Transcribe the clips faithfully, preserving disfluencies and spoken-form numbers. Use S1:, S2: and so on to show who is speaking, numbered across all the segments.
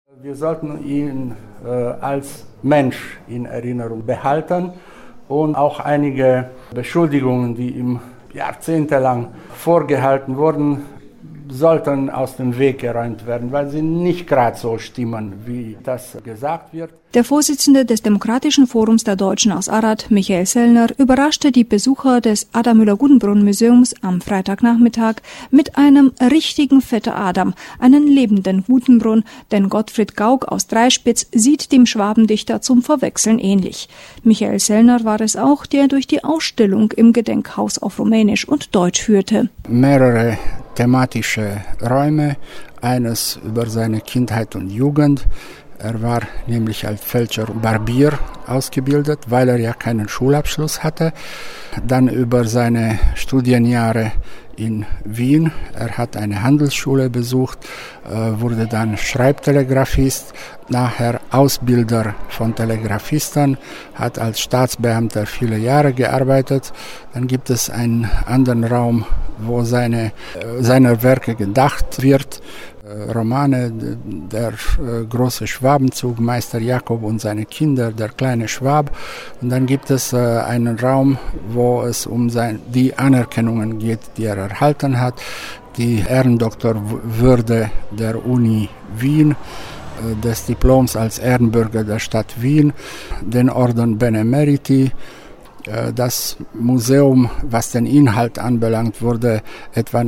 S1: Wir sollten ihn äh, als Mensch in Erinnerung behalten und auch einige Beschuldigungen, die ihm jahrzehntelang vorgehalten wurden, sollten aus dem Weg geräumt werden, weil sie nicht gerade so stimmen, wie das gesagt wird.
S2: Der Vorsitzende des Demokratischen Forums der Deutschen aus Arad, Michael Sellner, überraschte die Besucher des Adam Müller-Gutenbrunn-Museums am Freitagnachmittag mit einem richtigen Vetter Adam, einen lebenden Gutenbrunn, denn Gottfried Gauck aus Dreispitz sieht dem Schwabendichter zum Verwechseln ähnlich. Michael Sellner war es auch, der durch die Ausstellung im Gedenkhaus auf Rumänisch und Deutsch führte.
S3: Mehrere thematische Räume, eines über seine Kindheit und Jugend. Er war nämlich als Fälscher und Barbier ausgebildet, weil er ja keinen Schulabschluss hatte. Dann über seine Studienjahre in Wien. Er hat eine Handelsschule besucht, wurde dann Schreibtelegraphist, nachher Ausbilder von Telegraphisten, hat als Staatsbeamter viele Jahre gearbeitet. Dann gibt es einen anderen Raum, wo seine, seiner Werke gedacht wird. Romane, der äh, große Schwabenzug, Meister Jakob und seine Kinder, der kleine Schwab. Und dann gibt es äh, einen Raum, wo es um sein, die Anerkennungen geht, die er erhalten hat. Die Ehrendoktorwürde der Uni Wien, äh, des Diploms als Ehrenbürger der Stadt Wien, den Orden Benemeriti. Das Museum, was den Inhalt anbelangt, wurde etwa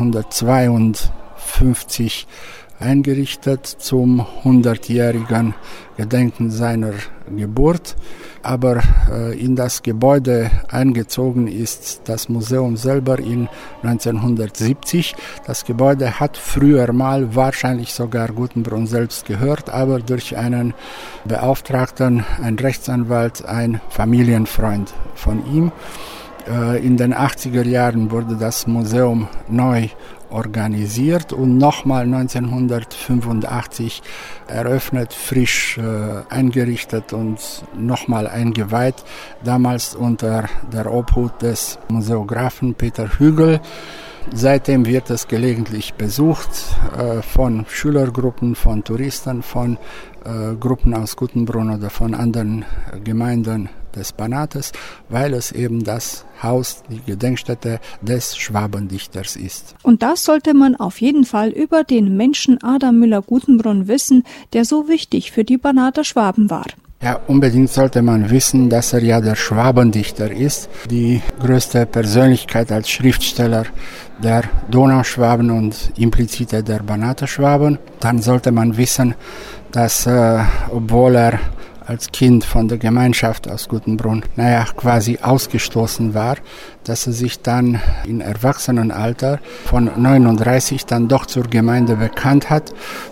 S3: neunzehnhundertzweiundfünfzig eingerichtet zum hundertjährigen Gedenken seiner Geburt. Aber äh, in das Gebäude eingezogen ist das Museum selber in neunzehnhundertsiebzig. Das Gebäude hat früher mal wahrscheinlich sogar Gutenbrunn selbst gehört, aber durch einen Beauftragten, einen Rechtsanwalt, ein Familienfreund von ihm. Äh, in den achtziger Jahren wurde das Museum neu organisiert und nochmal neunzehnhundertfünfundachtzig eröffnet, frisch äh, eingerichtet und nochmal eingeweiht, damals unter der Obhut des Museografen Peter Hügel. Seitdem wird es gelegentlich besucht äh, von Schülergruppen, von Touristen, von äh, Gruppen aus Gutenbrunn oder von anderen Gemeinden des Banates, weil es eben das Haus, die Gedenkstätte des Schwabendichters ist.
S2: Und das sollte man auf jeden Fall über den Menschen Adam Müller-Gutenbrunn wissen, der so wichtig für die Banater Schwaben war.
S3: Ja, unbedingt sollte man wissen, dass er ja der Schwabendichter ist, die größte Persönlichkeit als Schriftsteller der Donauschwaben und implizite der Banater Schwaben. Dann sollte man wissen, dass äh, obwohl er als Kind von der Gemeinschaft aus Gutenbrunn, naja, quasi ausgestoßen war, dass er sich dann in Erwachsenenalter von neununddreißig dann doch zur Gemeinde bekannt hat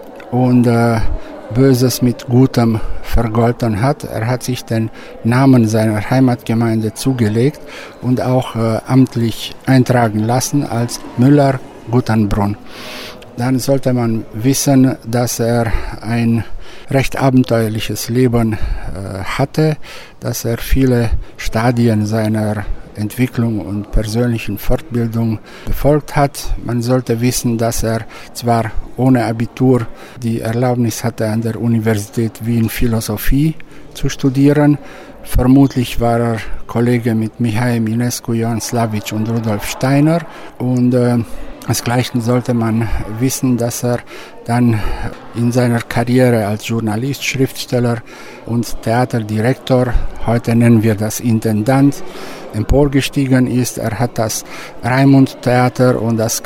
S3: und äh, Böses mit Gutem vergolten hat. Er hat sich den Namen seiner Heimatgemeinde zugelegt und auch äh, amtlich eintragen lassen als Müller-Gutenbrunn. Dann sollte man wissen, dass er ein recht abenteuerliches Leben äh, hatte, dass er viele Stadien seiner Entwicklung und persönlichen Fortbildung befolgt hat. Man sollte wissen, dass er zwar ohne Abitur die Erlaubnis hatte, an der Universität Wien Philosophie zu studieren. Vermutlich war er Kollege mit Mihai Eminescu, Ioan Slavic und Rudolf Steiner. Und äh, desgleichen sollte man wissen, dass er dann in seiner Karriere als Journalist, Schriftsteller und Theaterdirektor, heute nennen wir das Intendant, emporgestiegen ist. Er hat das Raimund-Theater und das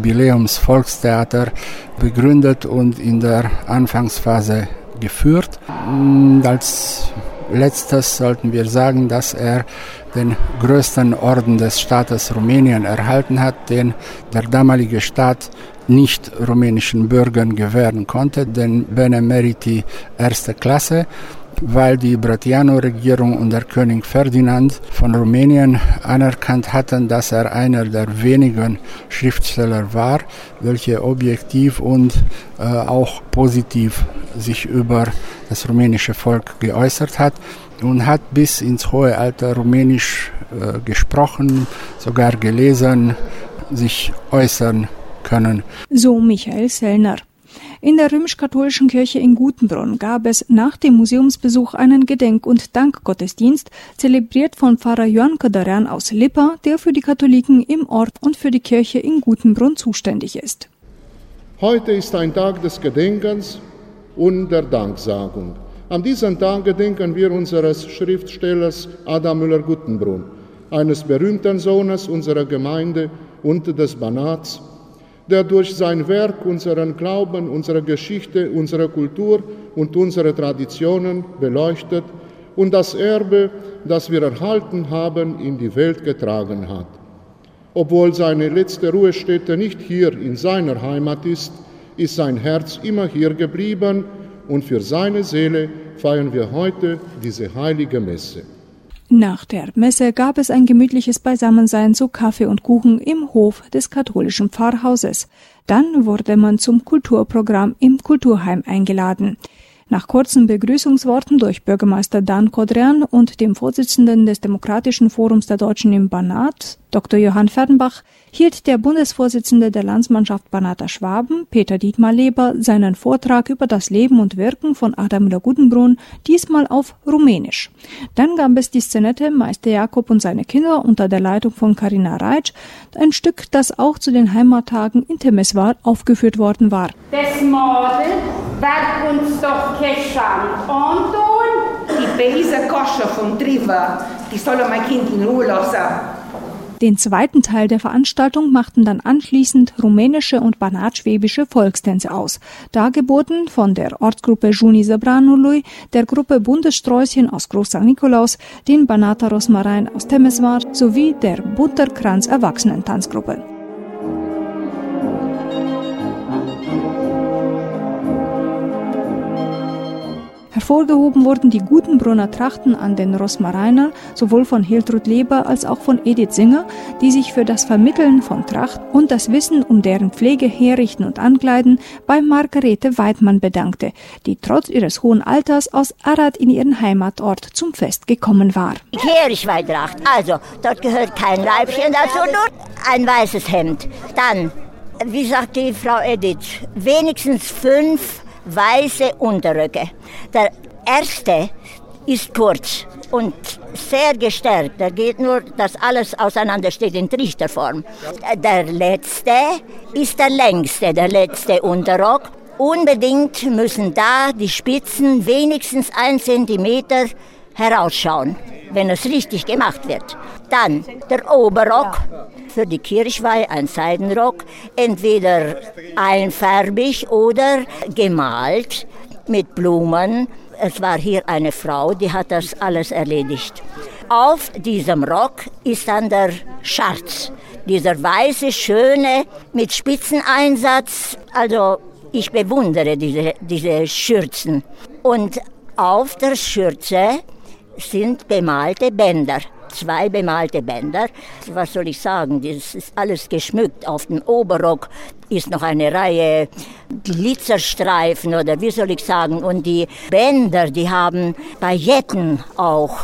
S3: Kaiserjubiläums-Volkstheater begründet und in der Anfangsphase geführt. Und als letztes sollten wir sagen, dass er den größten Orden des Staates Rumänien erhalten hat, den der damalige Staat nicht rumänischen Bürgern gewähren konnte, den Benemeriti erste Klasse, weil die Brătianu-Regierung und der König Ferdinand von Rumänien anerkannt hatten, dass er einer der wenigen Schriftsteller war, welche objektiv und äh, auch positiv sich über das rumänische Volk geäußert hat und hat bis ins hohe Alter Rumänisch äh, gesprochen, sogar gelesen, sich äußern können.
S2: So Michael Sellner. In der römisch-katholischen Kirche in Gutenbrunn gab es nach dem Museumsbesuch einen Gedenk- und Dankgottesdienst, zelebriert von Pfarrer Johann Kadarian aus Lipa, der für die Katholiken im Ort und für die Kirche in Gutenbrunn zuständig ist.
S4: Heute ist ein Tag des Gedenkens und der Danksagung. An diesem Tag gedenken wir unseres Schriftstellers Adam Müller-Guttenbrunn, eines berühmten Sohnes unserer Gemeinde und des Banats, der durch sein Werk unseren Glauben, unsere Geschichte, unsere Kultur und unsere Traditionen beleuchtet und das Erbe, das wir erhalten haben, in die Welt getragen hat. Obwohl seine letzte Ruhestätte nicht hier in seiner Heimat ist, ist sein Herz immer hier geblieben und für seine Seele feiern wir heute diese heilige Messe.
S2: Nach der Messe gab es ein gemütliches Beisammensein zu Kaffee und Kuchen im Hof des katholischen Pfarrhauses. Dann wurde man zum Kulturprogramm im Kulturheim eingeladen. Nach kurzen Begrüßungsworten durch Bürgermeister Dan Kodrian und dem Vorsitzenden des Demokratischen Forums der Deutschen im Banat, Doktor Johann Ferdenbach, hielt der Bundesvorsitzende der Landsmannschaft Banater Schwaben, Peter Dietmar Leber, seinen Vortrag über das Leben und Wirken von Adam Müller-Guttenbrunn, diesmal auf Rumänisch. Dann gab es die Szenette Meister Jakob und seine Kinder unter der Leitung von Carina Reitsch, ein Stück, das auch zu den Heimattagen in Temeswar aufgeführt worden war.
S5: Das Model wird uns doch geschenkt. Anton, die böse Kosche vom Driver, die soll mein Kind in Ruhe lassen.
S2: Den zweiten Teil der Veranstaltung machten dann anschließend rumänische und banatschwäbische Volkstänze aus, dargeboten von der Ortsgruppe Juni Zabranului, der Gruppe Bundessträußchen aus Groß Sankt Nikolaus, den Banater Rosmarin aus Temeswar sowie der Bunterkranz Erwachsenentanzgruppe. Hervorgehoben wurden die Gutenbrunner Trachten an den Rosmariner, sowohl von Hiltrud Leber als auch von Edith Singer, die sich für das Vermitteln von Tracht und das Wissen um deren Pflege, Herrichten und Ankleiden bei Margarete Weidmann bedankte, die trotz ihres hohen Alters aus Arad in ihren Heimatort zum Fest gekommen war.
S6: Die Kirchweihtracht, also dort gehört kein Leibchen dazu, nur ein weißes Hemd. Dann, wie sagt die Frau Edith, wenigstens fünf weiße Unterröcke. Der erste ist kurz und sehr gestärkt. Da geht nur, dass alles auseinander steht in Trichterform. Der letzte ist der längste, der letzte Unterrock. Unbedingt müssen da die Spitzen wenigstens ein Zentimeter herausschauen, wenn es richtig gemacht wird. Dann der Oberrock, für die Kirchweih ein Seidenrock, entweder einfärbig oder gemalt mit Blumen. Es war hier eine Frau, die hat das alles erledigt. Auf diesem Rock ist dann der Scharz, dieser weiße, schöne, mit Spitzeneinsatz. Also ich bewundere diese, diese Schürzen. Und auf der Schürze sind bemalte Bänder. Zwei bemalte Bänder. Was soll ich sagen? Das ist alles geschmückt. Auf dem Oberrock ist noch eine Reihe Glitzerstreifen oder wie soll ich sagen. Und die Bänder, die haben Pailletten auch.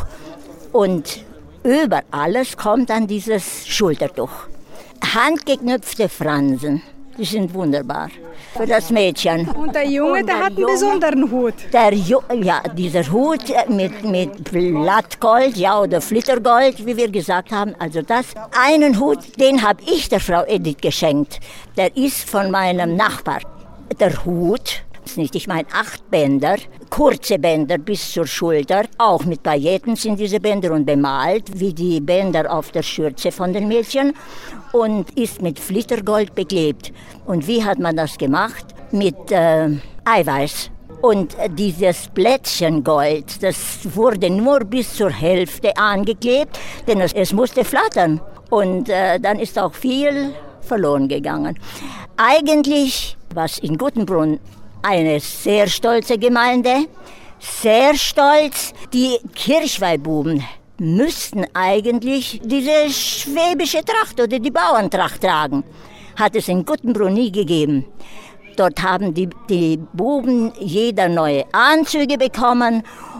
S6: Und über alles kommt dann dieses Schultertuch. Handgeknüpfte Fransen. Die sind wunderbar für das Mädchen.
S2: Und der Junge, und der, der hat einen Junge, besonderen Hut.
S6: Der Ju- ja, dieser Hut mit, mit Blattgold, ja, oder Flittergold, wie wir gesagt haben. Also das, einen Hut, den habe ich der Frau Edith geschenkt. Der ist von meinem Nachbar. Der Hut, nicht, ich meine acht Bänder, kurze Bänder bis zur Schulter, auch mit Pailletten sind diese Bänder und bemalt, wie die Bänder auf der Schürze von den Mädchen und ist mit Flittergold beklebt. Und wie hat man das gemacht? Mit äh, Eiweiß. Und dieses Plättchengold, das wurde nur bis zur Hälfte angeklebt, denn es, es musste flattern. Und äh, dann ist auch viel verloren gegangen. Eigentlich, was in Guttenbrunn eine sehr stolze Gemeinde, sehr stolz. Die Kirchweihbuben müssten eigentlich diese schwäbische Tracht oder die Bauerntracht tragen. Hat es in Guttenbrunn nie gegeben. Dort haben die, die Buben jeder neue Anzüge bekommen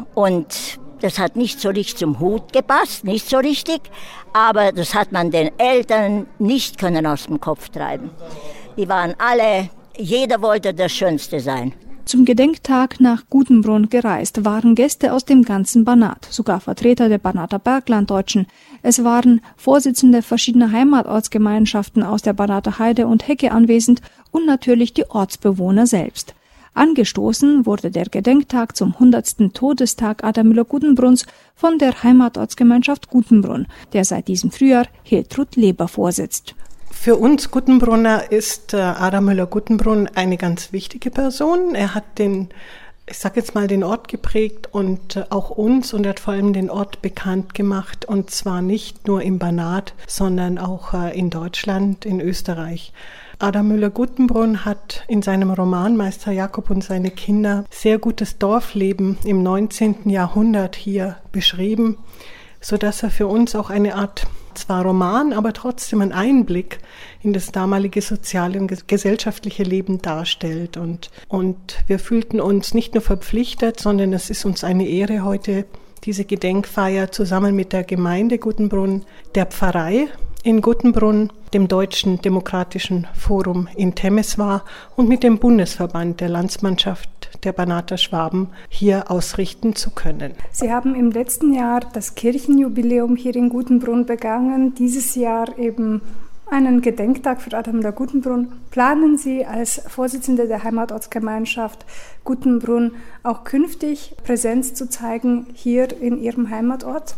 S6: und das hat nicht so richtig zum Hut gepasst, nicht so richtig, aber das hat man den Eltern nicht können aus dem Kopf treiben. Die waren alle Jeder wollte das Schönste sein.
S2: Zum Gedenktag nach Gutenbrunn gereist waren Gäste aus dem ganzen Banat, sogar Vertreter der Banater Berglanddeutschen. Es waren Vorsitzende verschiedener Heimatortsgemeinschaften aus der Banater Heide und Hecke anwesend und natürlich die Ortsbewohner selbst. Angestoßen wurde der Gedenktag zum hundertsten Todestag Ada Müller-Gutenbrunns von der Heimatortsgemeinschaft Gutenbrunn, der seit diesem Frühjahr Hiltrud Leber vorsitzt.
S7: Für uns Gutenbrunner ist äh, Ada Müller-Gutenbrunn eine ganz wichtige Person. Er hat den, ich sage jetzt mal, den Ort geprägt und äh, auch uns und er hat vor allem den Ort bekannt gemacht. Und zwar nicht nur im Banat, sondern auch äh, in Deutschland, in Österreich. Ada Müller-Gutenbrunn hat in seinem Roman Meister Jakob und seine Kinder sehr gutes Dorfleben im neunzehnten Jahrhundert hier beschrieben, sodass er für uns auch eine Art, zwar Roman, aber trotzdem einen Einblick in das damalige soziale und gesellschaftliche Leben darstellt. Und, und wir fühlten uns nicht nur verpflichtet, sondern es ist uns eine Ehre, heute diese Gedenkfeier zusammen mit der Gemeinde Gutenbrunn, der Pfarrei in Gutenbrunn, dem Deutschen Demokratischen Forum in Temeswar und mit dem Bundesverband der Landsmannschaft der Banater Schwaben hier ausrichten zu können.
S8: Sie haben im letzten Jahr das Kirchenjubiläum hier in Gutenbrunn begangen, dieses Jahr eben einen Gedenktag für Ada Müller-Gutenbrunn. Planen Sie als Vorsitzende der Heimatortsgemeinschaft Gutenbrunn auch künftig Präsenz zu zeigen hier in Ihrem Heimatort?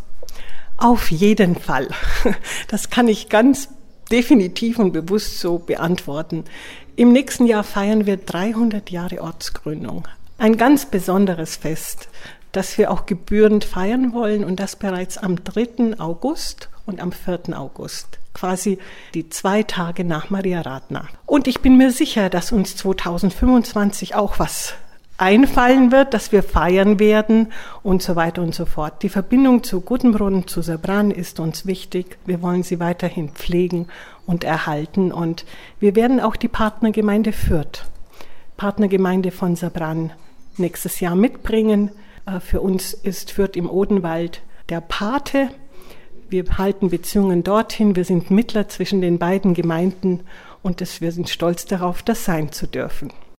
S7: Auf jeden Fall. Das kann ich ganz definitiv und bewusst so beantworten. Im nächsten Jahr feiern wir dreihundert Jahre Ortsgründung. Ein ganz besonderes Fest, das wir auch gebührend feiern wollen und das bereits am dritten August und am vierten August. Quasi die zwei Tage nach Maria Rathner. Und ich bin mir sicher, dass uns zweitausendfünfundzwanzig auch was einfallen wird, dass wir feiern werden und so weiter und so fort. Die Verbindung zu Gutenbrunn, zu Sabran ist uns wichtig. Wir wollen sie weiterhin pflegen und erhalten und wir werden auch die Partnergemeinde Fürth, Partnergemeinde von Sabran, nächstes Jahr mitbringen. Für uns ist Fürth im Odenwald der Pate. Wir halten Beziehungen dorthin. Wir sind Mittler zwischen den beiden Gemeinden und das, wir sind stolz darauf, das sein zu dürfen.